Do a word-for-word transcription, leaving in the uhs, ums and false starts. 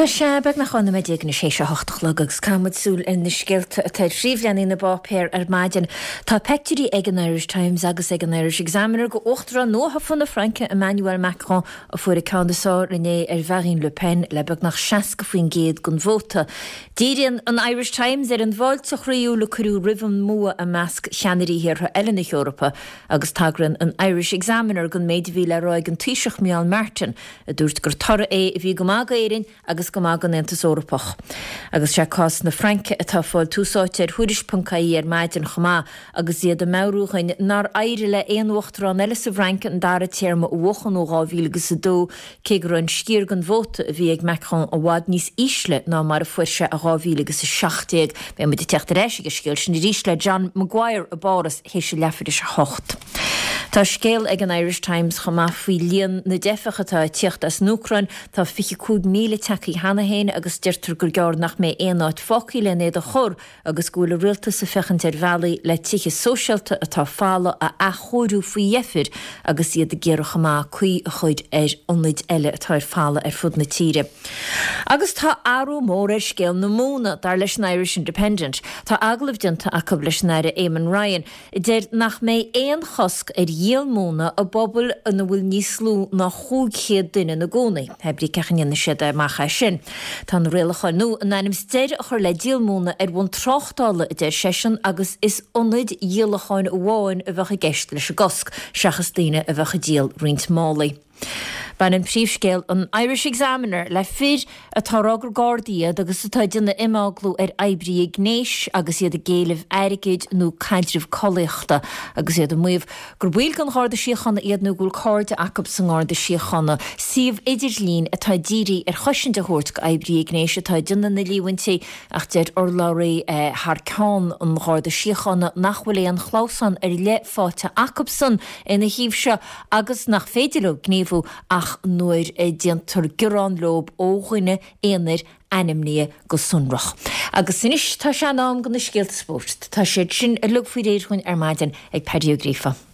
Tá sé beg nach chuna méid na sé hochtlagus Camudsúl in na scilt a taid sríomhlean í na bápéir ar maidin. Tá pectúí ag an Irish Times agus ag an Irish Examiner go ochtra nóha fan na Franca Emmanuel Macron a fuair a Candaceá René ar Marine Le Pen le beg nach seaca faoin géad gon vóta. Díríonn an Irish Times ar an bháilteach riú le curú ribhm mua a measc cheanirí hir tha eile na Eorpa agus tagrann an Irish Examiner gon méid bhí le roiig an Taoiseach Micheál Martin a dúirt gur tora é a bhí go maga éirin agus go magan entas Eorpach. Agus sé cás na Franca atá fáil túsáite ar thuiris puncaí ar maidin chomá agus iad a meúchain nar éire le éonhachtra an eile sa Franca an dara téirma uochan ó gáhílagus a dó cé gur an scír gan vóta a bhí ag Macron a bhád níos ísle ná mar a fuirse a gáhílagus a seachtaig be mu de teachta réisige scéil sin rísle John Maguire a báras hééis se lefidir se hocht. Tá scéal ag an Irish Times chomá faoi líon na defachatá tíocht as Núcrain tá fiche cúd míle taí hana héin agus deirtar gur gear nach mé éáid focaí le néad a chur agus gúla rialta sa fechant ar bhealaí le tiche sóisialta atá fála a achóú faoi dhéfir agus iad a ggéar chomá chuí a chuid ar onlaid eile atá ar fála ar fud na tíre. Agus tá áú mór ar scéal na múna dar leis an Irish Independent. Tá aglah dinta a cub leis naire Eamon Ryan i déir nach mé éon chosc ar dhéal múna a bobbal an bhfuil níos lú na chúgchéad duine na gcónaí. Hebrí cechan na siad a macha sin. Tá na réalacha nó an anim steir a chur le díal múna ar bhain trochtála a déir sesin agus is onid díalacháin bháin a bhecha geist leis a gosc seachas daine a bhecha díal rint málaí. Ban an príomhscéal an Irish Examiner le fir a tárágur gádaíad agus atá duna imáglú ar eibrí ag néis agus iad a géalah airigéid nó caidrih choíochta agus iad a muomh gur bhfuil gan gáda siochanna iad nó gúil cáirde acab san gáda siochanna siomh idir lín atá dírí ar choisiinte thuirt go eibrí ag néis atá duna na líhaintí ach déir or láirí thar cán an gáda siochanna nachhfuil é an chlásan ar le fáte acab san ina híomhse agus nach féidirú gníomhú ach nuair é diantar gurán lob óghine éanair animnia go sunrach. Agus sinis tá se nám go na scéalta sport. Tá sé sin a lug faoi réirchuin ar maidin ag Paddy O'Grifa.